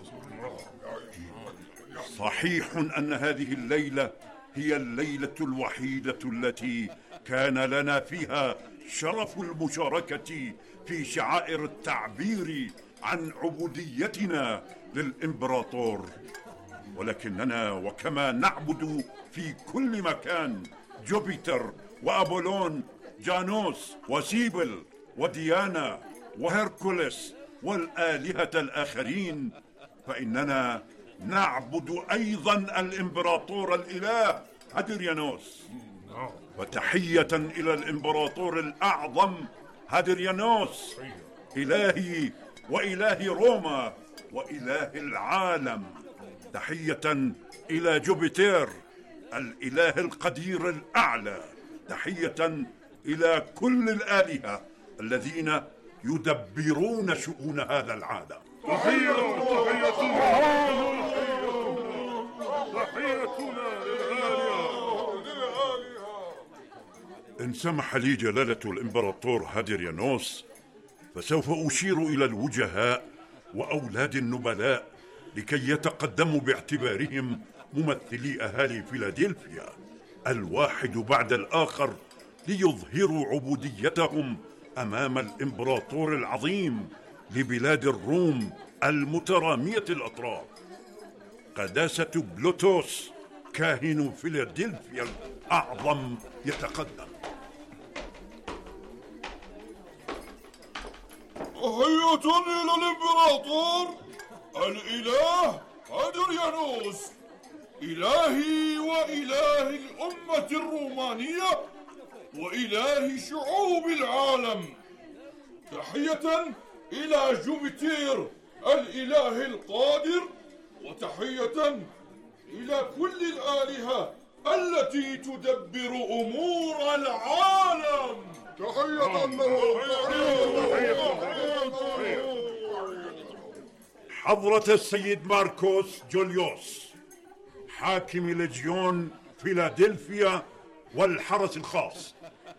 صحيح أن هذه الليلة هي الليلة الوحيدة التي كان لنا فيها شرف المشاركة في شعائر التعبير عن عبوديتنا للإمبراطور، ولكننا وكما نعبد في كل مكان جوبيتر وأبولون جانوس وسيبل وديانا وهركوليس والآلهة الآخرين، فإننا نعبد أيضا الإمبراطور الإله هادريانوس. وتحية إلى الإمبراطور الأعظم هادريانوس، إلهي وإله روما وإله العالم. تحية إلى جوبيتر الإله القدير الأعلى. تحية إلى كل الآلهة الذين يدبرون شؤون هذا العالم. إن سمح لي جلالة الإمبراطور هادريانوس، فسوف أشير إلى الوجهاء وأولاد النبلاء لكي يتقدموا باعتبارهم ممثلي أهالي فيلادلفيا، الواحد بعد الآخر، ليظهروا عبوديتهم أمام الإمبراطور العظيم لبلاد الروم المترامية الأطراف. قداسة بلوتوس كاهن فيلادلفيا الأعظم يتقدم. تحية إلى الإمبراطور الإله هادريانوس، إلهي وإله الأمة الرومانية وإله شعوب العالم. تحية إلى جوبيتر الإله القادر، وتحية إلى كل الآلهة التي تدبر أمور العالم. تحية حضرة السيد ماركوس جوليوس حاكم لجيون فيلادلفيا والحرس الخاص.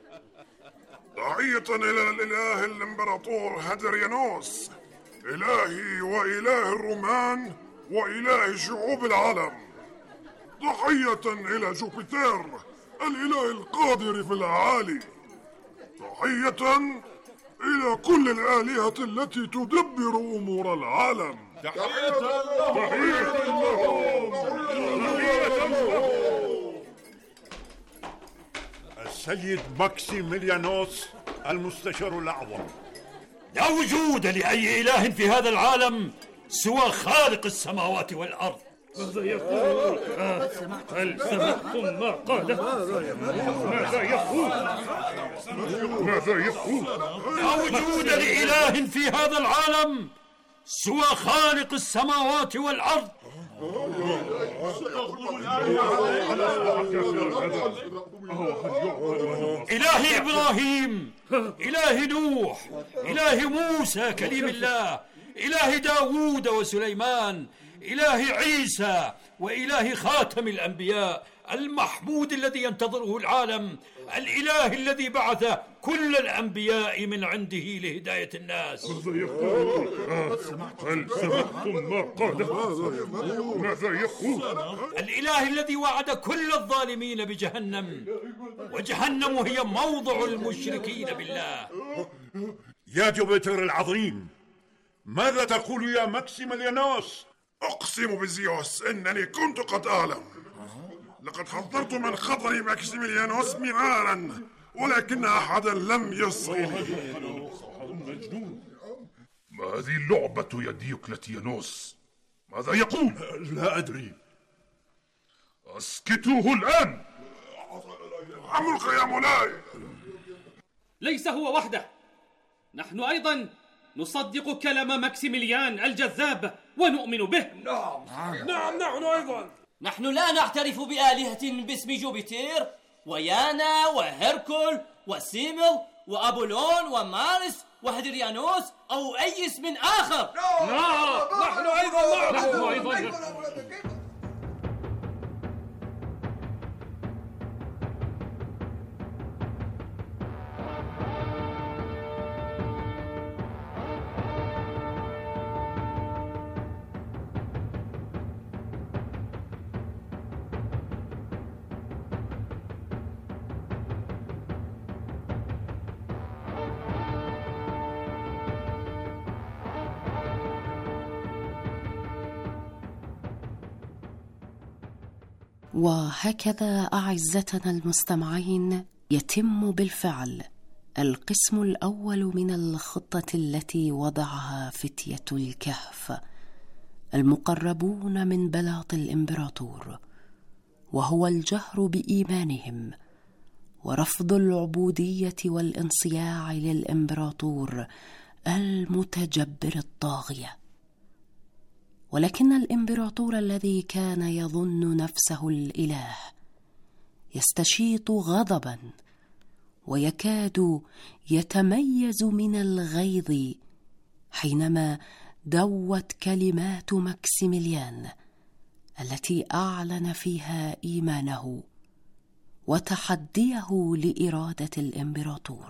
تحية إلى الإله الإمبراطور هادريانوس، إلهي وإله الرومان وإله شعوب العالم. تحية إلى جوبيتر الإله القادر في الأعالي. تحية إلى كل الآلهة التي تدبر أمور العالم. تحية السيد ماكسيميليانوس المستشار الأعظم. لا وجود لأي إله في هذا العالم سوى خالق السماوات والأرض. ماذا يقول؟ هل سمعتم ما قاله؟ ماذا يقول؟ لا وجود لإله في هذا العالم سوى خالق السماوات والأرض. إله إبراهيم، إله نوح، إله موسى كليم الله، إله داوود وسليمان، إله عيسى، وإله خاتم الأنبياء المحمود الذي ينتظره العالم، الإله الذي بعث كل الأنبياء من عنده لهداية الناس. هل سمعتم ما قاله؟ ماذا يقول؟ الإله الذي وعد كل الظالمين بجهنم، وجهنم هي موضع المشركين بالله. يا جوبيتر العظيم، ماذا تقول يا ماكسيميليانوس؟ أقسم بزيوس إنني كنت قد أعلم. لقد حذرت من خطر ماكسيميليانوس مرارا، ولكن أحدا لم يصغي لي. ما هذه اللعبة يا ديوكلتيانوس؟ ماذا يقول؟ لا أدري. اسكتوه الآن. عمرك يا مولاي. ليس هو وحده، نحن أيضا نصدق كلام ماكسيميليان الجذاب ونؤمن به. نعم نحن أيضا. نحن لا نعترف بآلهة باسم جوبيتر ويانا وهيركول وسيمل وأبولون ومارس وهدريانوس أو أي اسم آخر. نعم نحن أيضا. وهكذا أعزتنا المستمعين يتم بالفعل القسم الأول من الخطة التي وضعها فتية الكهف المقربون من بلاط الإمبراطور، وهو الجهر بإيمانهم ورفض العبودية والانصياع للإمبراطور المتجبر الطاغية. ولكن الإمبراطور الذي كان يظن نفسه الإله يستشيط غضبا ويكاد يتميز من الغيظ حينما دوت كلمات ماكسيميليان التي أعلن فيها إيمانه وتحديه لإرادة الإمبراطور.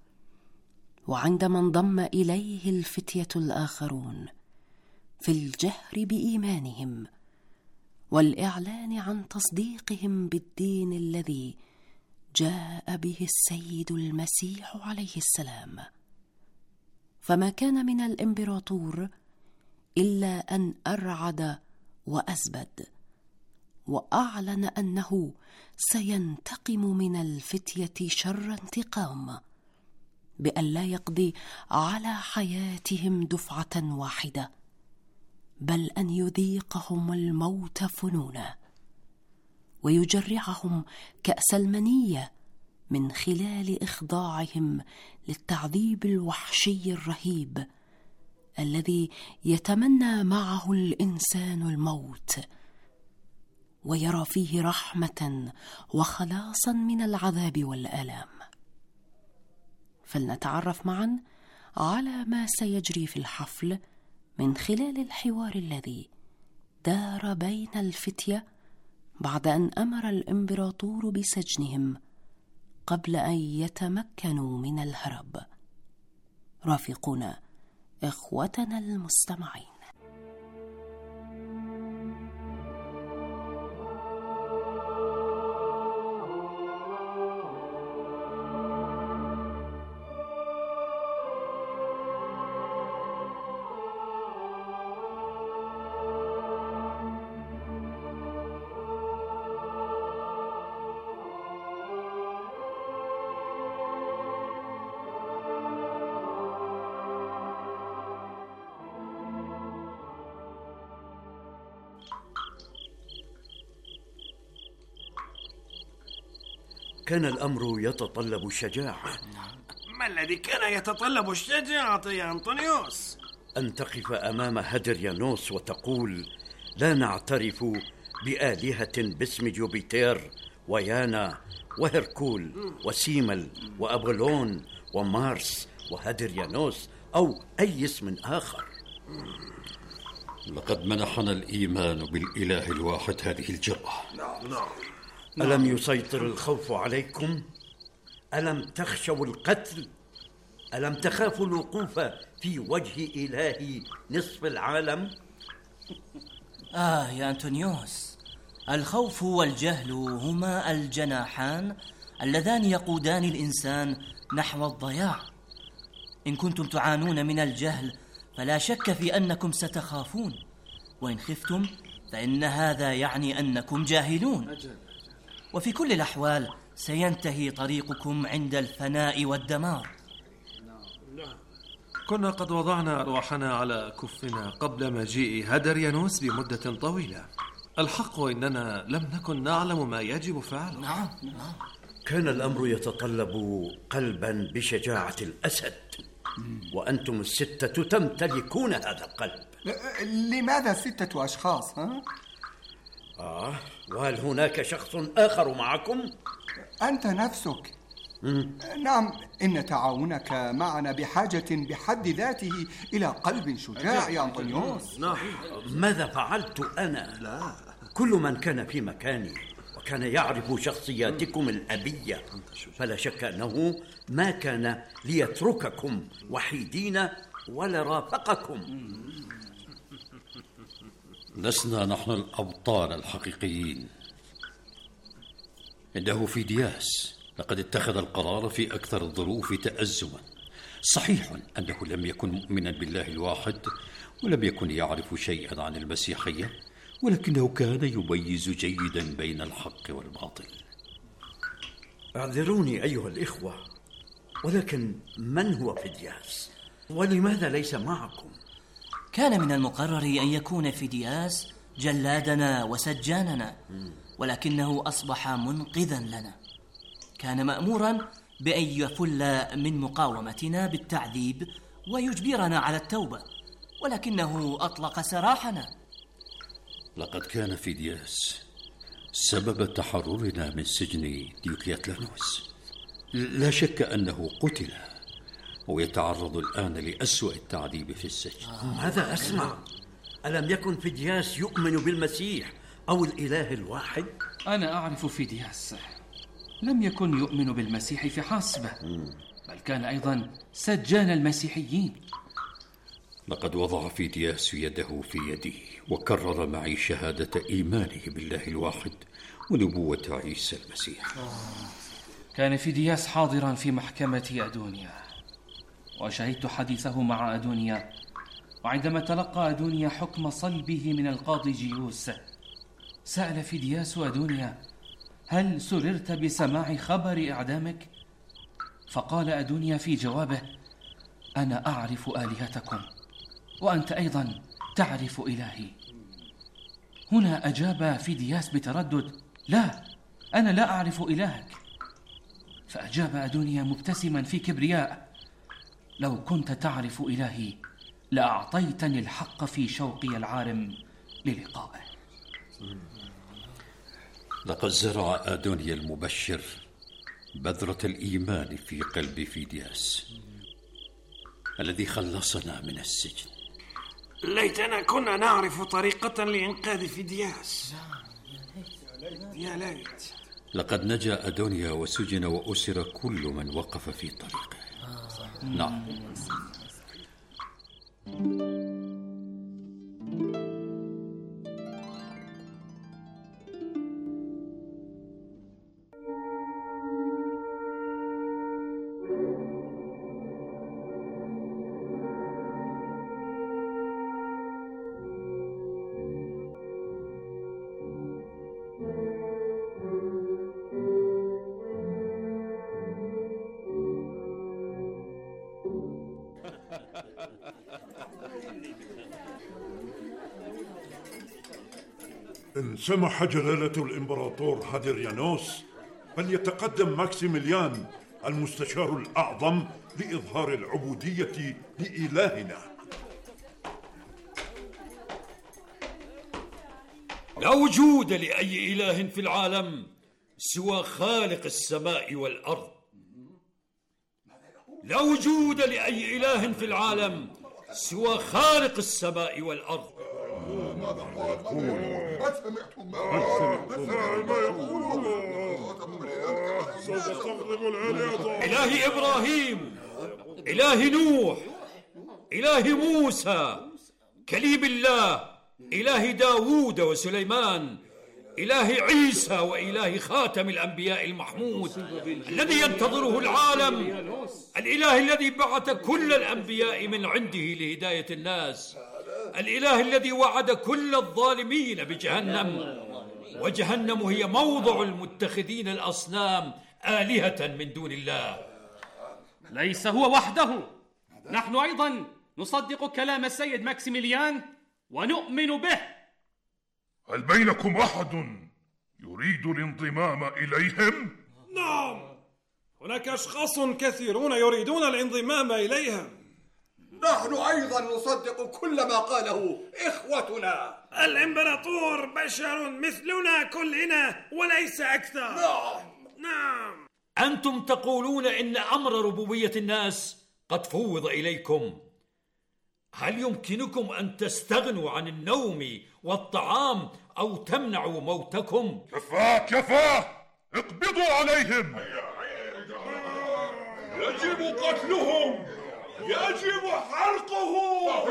وعندما انضم إليه الفتية الآخرون في الجهر بإيمانهم والإعلان عن تصديقهم بالدين الذي جاء به السيد المسيح عليه السلام، فما كان من الإمبراطور إلا أن أرعد وأزبد، وأعلن أنه سينتقم من الفتية شر انتقام، بأن لا يقضي على حياتهم دفعة واحدة، بل أن يذيقهم الموت فنونا ويجرعهم كأس المنية من خلال إخضاعهم للتعذيب الوحشي الرهيب الذي يتمنى معه الإنسان الموت ويرى فيه رحمة وخلاصا من العذاب والآلام. فلنتعرف معا على ما سيجري في الحفل من خلال الحوار الذي دار بين الفتية بعد أن أمر الإمبراطور بسجنهم قبل أن يتمكنوا من الهرب. رافقونا إخوتنا المستمعين. كان الأمر يتطلب الشجاعة. ما الذي كان يتطلب الشجاعة يا أنطونيوس؟ أن تقف أمام هدريانوس وتقول: لا نعترف بآلهة باسم جوبيتر ويانا وهركول وسيمل وأبولون ومارس وهدريانوس أو أي اسم آخر. لقد منحنا الإيمان بالإله الواحد هذه الجرأة. ألم يسيطر الخوف عليكم؟ ألم تخشوا القتل؟ ألم تخافوا الوقوف في وجه إله نصف العالم؟ يا أنطونيوس، الخوف والجهل هما الجناحان اللذان يقودان الإنسان نحو الضياع. إن كنتم تعانون من الجهل فلا شك في أنكم ستخافون، وإن خفتم فإن هذا يعني أنكم جاهلون. وفي كل الأحوال سينتهي طريقكم عند الفناء والدمار. كنا قد وضعنا أرواحنا على كفنا قبل مجيء هدريانوس بمدة طويلة. الحق إننا لم نكن نعلم ما يجب فعله. نعم. كان الأمر يتطلب قلبا بشجاعة الأسد، وأنتم الستة تمتلكون هذا القلب. لماذا 6 أشخاص؟ وهل هناك شخص آخر معكم؟ أنت نفسك. نعم، إن تعاونك معنا بحاجة بحد ذاته إلى قلب شجاع يا أنطونيوس. ماذا فعلت أنا؟ لا. كل من كان في مكاني وكان يعرف شخصياتكم الأبية فلا شك أنه ما كان ليترككم وحيدين ولا رافقكم. لسنا نحن الأبطال الحقيقيين، إنه فيدياس لقد اتخذ القرار في أكثر الظروف تأزما. صحيح أنه لم يكن مؤمنا بالله الواحد ولم يكن يعرف شيئا عن المسيحية، ولكنه كان يميز جيدا بين الحق والباطل. اعذروني أيها الإخوة، ولكن من هو فيدياس؟ ولماذا ليس معكم؟ كان من المقرر أن يكون فيدياس جلادنا وسجاننا، ولكنه أصبح منقذا لنا. كان مأمورا بأن يفل من مقاومتنا بالتعذيب ويجبرنا على التوبة، ولكنه أطلق سراحنا. لقد كان فيدياس سبب تحررنا من سجن ديوكليتيانوس. لا شك أنه قتل ويتعرض الآن لأسوأ التعذيب في السجن. ماذا أسمع؟ ألم يكن فيدياس يؤمن بالمسيح أو الإله الواحد؟ أنا أعرف فيدياس لم يكن يؤمن بالمسيح في حسبه، بل كان أيضا سجان المسيحيين. لقد وضع فيدياس يده في يدي وكرر معي شهادة إيمانه بالله الواحد ونبوة عيسى المسيح. كان فيدياس حاضرا في محكمة أدونيا، وشهدت حديثه مع أدونيا، وعندما تلقى أدونيا حكم صلبه من القاضي جيوس سأل فيدياس أدونيا: هل سررت بسماع خبر إعدامك؟ فقال أدونيا في جوابه: أنا أعرف آلهتكم وأنت أيضا تعرف إلهي. هنا أجاب فيدياس بتردد: لا، أنا لا أعرف إلهك. فأجاب أدونيا مبتسما في كبرياء: لو كنت تعرف إلهي لأعطيتني الحق في شوقي العارم للقائه. لقد زرع أدونيا المبشر بذرة الإيمان في قلب فيدياس الذي خلصنا من السجن. ليتنا كنا نعرف طريقة لإنقاذ فيدياس. يا ليت. لقد نجا أدونيا وسجن وأسر كل من وقف في طريقه. نعم. إن سمح جلالة الإمبراطور هادريانوس فليتقدم ماكسيميليان المستشار الأعظم لإظهار العبودية لإلهنا. لا وجود لأي إله في العالم سوى خالق السماء والأرض. لا وجود لأي إله في العالم سوى خالق السماء والأرض. إله إبراهيم، إله نوح، إله موسى، كليم الله، إله داود وسليمان، إله عيسى، وإله خاتم الأنبياء المحمود الذي ينتظره العالم، الإله الذي بعث كل الأنبياء من عنده لهداية الناس، الإله الذي وعد كل الظالمين بجهنم، وجهنم هي موضع المتخذين الأصنام آلهة من دون الله. ليس هو وحده، نحن أيضا نصدق كلام السيد ماكسيميليان ونؤمن به. هل بينكم أحد يريد الانضمام إليهم؟ نعم، هناك أشخاص كثيرون يريدون الانضمام إليهم. نحن أيضا نصدق كل ما قاله إخوتنا. الإمبراطور بشر مثلنا كلنا وليس أكثر. نعم. أنتم تقولون إن أمر ربوبية الناس قد فوض إليكم. هل يمكنكم أن تستغنوا عن النوم والطعام أو تمنعوا موتكم؟ كفاه، اقبضوا عليهم. يجب قتلهم، يجب حرقهم.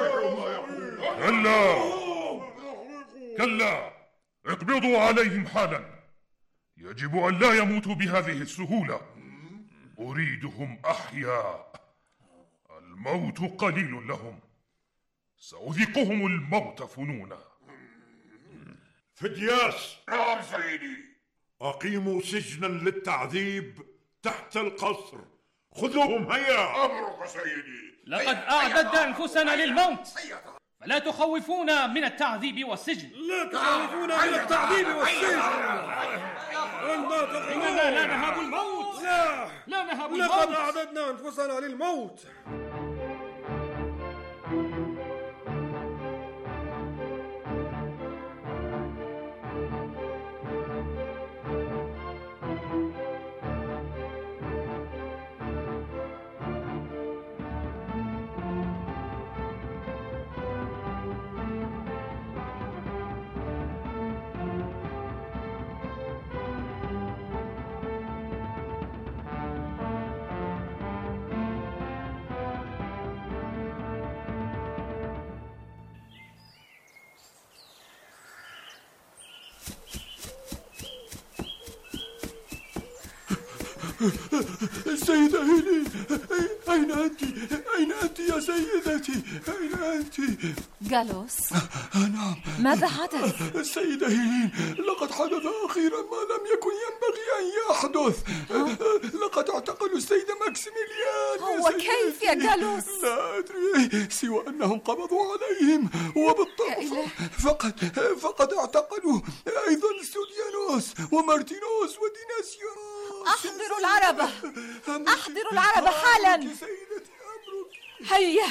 كلا، اقبضوا عليهم حالا. يجب أن لا يموتوا بهذه السهولة. أريدهم أحياء. الموت قليل لهم، سأذيقهم الموت فنونا. فدياس. نعم سيدي. أقيموا سجنا للتعذيب تحت القصر. خذوهم هيا. أمرك سيدي. لقد أعددنا أنفسنا للموت، فلا تخوفونا من التعذيب والسجن. لا تخوفونا من التعذيب والسجن. إننا لا نهاب الموت. لا نهاب الموت. لقد أعددنا أنفسنا للموت. السيدة هيلين، أين أنت؟ أين أنت يا سيدتي؟ أين أنت؟ جالوس. نعم. ماذا حدث؟ السيدة هيلين، لقد حدث أخيرا ما لم يكن ينبغي أن يحدث. لقد اعتقلوا السيد ماكسيميليان. وكيف يا جالوس؟ لا أدري، سوى أنهم قبضوا عليهم وبالطبع فقد اعتقلوا أيضا ستوديانوس ومارتينوس وديناسيوس. أحضروا العربة، أحضروا العربة حالا. هيا.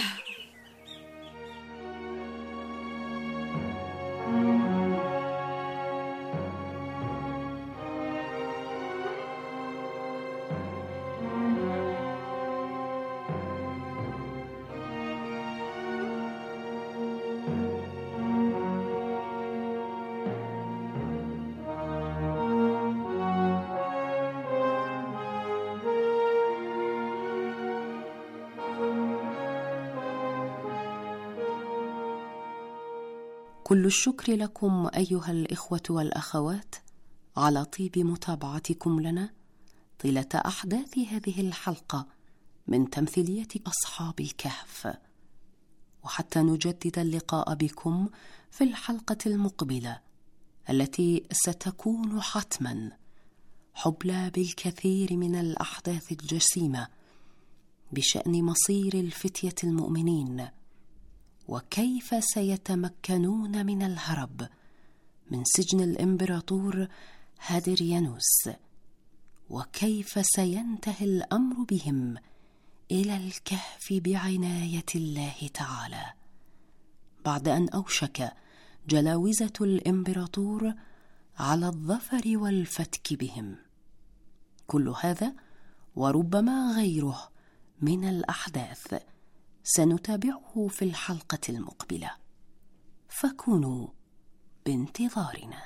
كل الشكر لكم أيها الإخوة والأخوات على طيب متابعتكم لنا طيلة أحداث هذه الحلقة من تمثيلية أصحاب الكهف، وحتى نجدد اللقاء بكم في الحلقة المقبلة التي ستكون حتما حبلى بالكثير من الأحداث الجسيمة بشأن مصير الفتية المؤمنين، وكيف سيتمكنون من الهرب من سجن الإمبراطور هادريانوس، وكيف سينتهي الأمر بهم إلى الكهف بعناية الله تعالى، بعد أن أوشك جلاوزة الإمبراطور على الظفر والفتك بهم. كل هذا وربما غيره من الأحداث سنتابعه في الحلقة المقبلة، فكونوا بانتظارنا.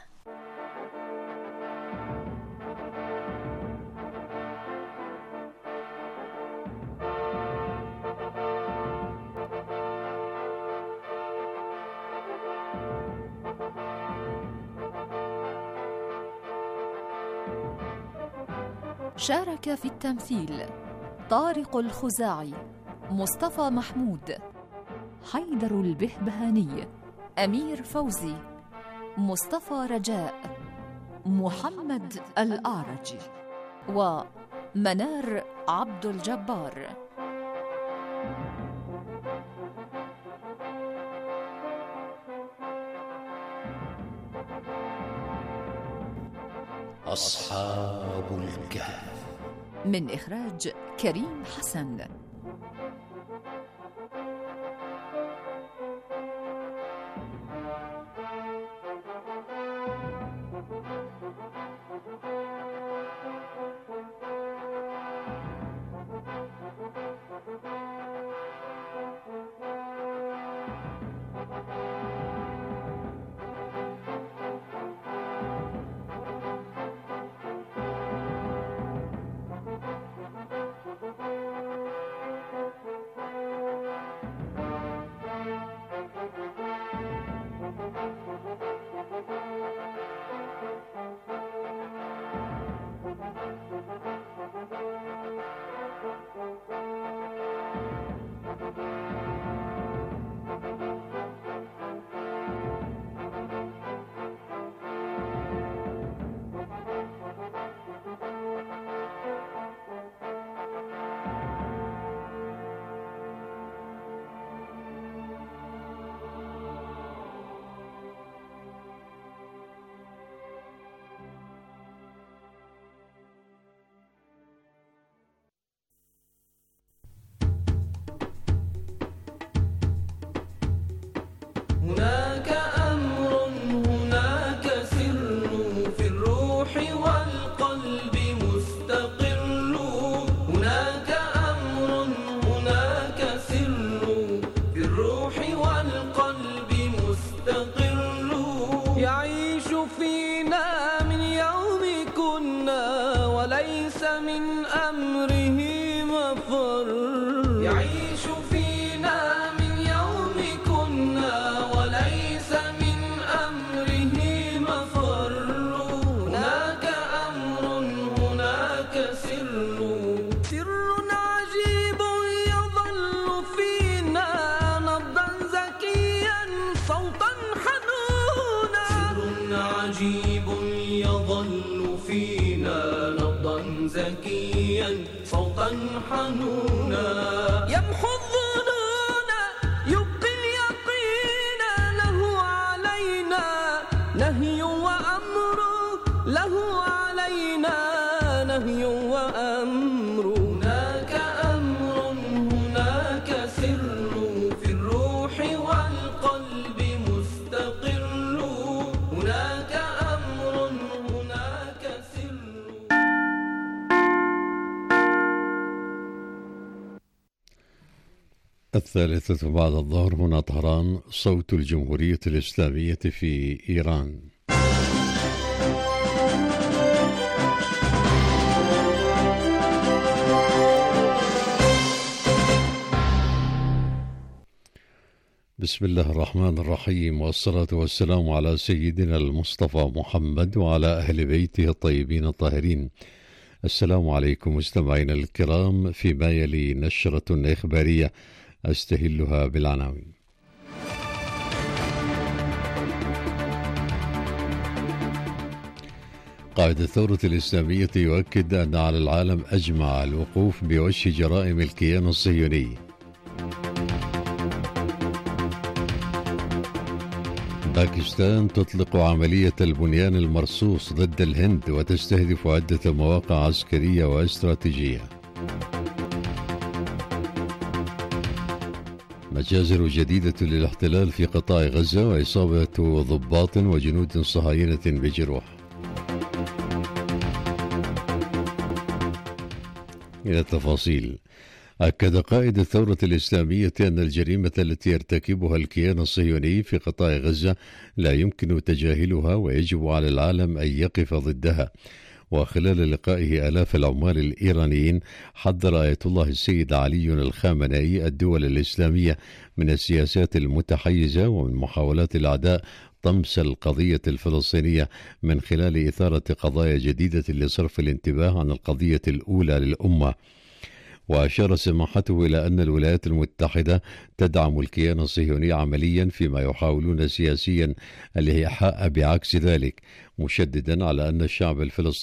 شارك في التمثيل طارق الخزاعي، مصطفى محمود، حيدر البهبهاني، أمير فوزي، مصطفى رجاء، محمد الأعرج، ومنار عبد الجبار. أصحاب الكهف، من إخراج كريم حسن. هناك أمر، هناك سر في الروح والقلب مستقر. هناك أمر، هناك سر في الروح والقلب مستقر. يعيش فينا من يوم كنا وليس من أمره مفر. يعيش فينا من يوم كنا وليس من أمره مفر. هناك أمر، هناك سر، سر عجيب يظل فينا نبضا زكيا صوتا حنونا. سر عجيب يظل فينا نبضا زكيا صوتا حنونا. يمحو الظنون يبقي اليقين، له علينا نهي وأمر، له علينا نهي وأمر. هناك أمر، هناك سر في الروح والقلب مستقر. هناك أمر، هناك سر. الثالثة بعد الظهر، هنا طهران، صوت الجمهورية الإسلامية في إيران. بسم الله الرحمن الرحيم، والصلاة والسلام على سيدنا المصطفى محمد وعلى أهل بيته الطيبين الطاهرين. السلام عليكم مستمعينا الكرام، فيما يلي نشرة إخبارية أستهلها بالعناوين. قائد الثورة الإسلامية يؤكد أن على العالم أجمع الوقوف بوجه جرائم الكيان الصهيوني. باكستان تطلق عملية البنيان المرصوص ضد الهند وتستهدف عدة مواقع عسكرية واستراتيجية. مجازر جديدة للاحتلال في قطاع غزة وإصابة ضباط وجنود صهاينة بجروح. إلى التفاصيل. أكد قائد الثورة الإسلامية أن الجريمة التي يرتكبها الكيان الصهيوني في قطاع غزة لا يمكن تجاهلها ويجب على العالم أن يقف ضدها. وخلال لقائه آلاف العمال الإيرانيين حذر آية الله السيد علي الخامنئي الدول الإسلامية من السياسات المتحيزة ومن محاولات الأعداء طمس القضية الفلسطينية من خلال إثارة قضايا جديدة لصرف الانتباه عن القضية الأولى للأمة. وأشار سماحته إلى أن الولايات المتحدة تدعم الكيان الصهيوني عمليا فيما يحاولون سياسيا الإيحاء بعكس ذلك، مشددا على أن الشعب الفلسطيني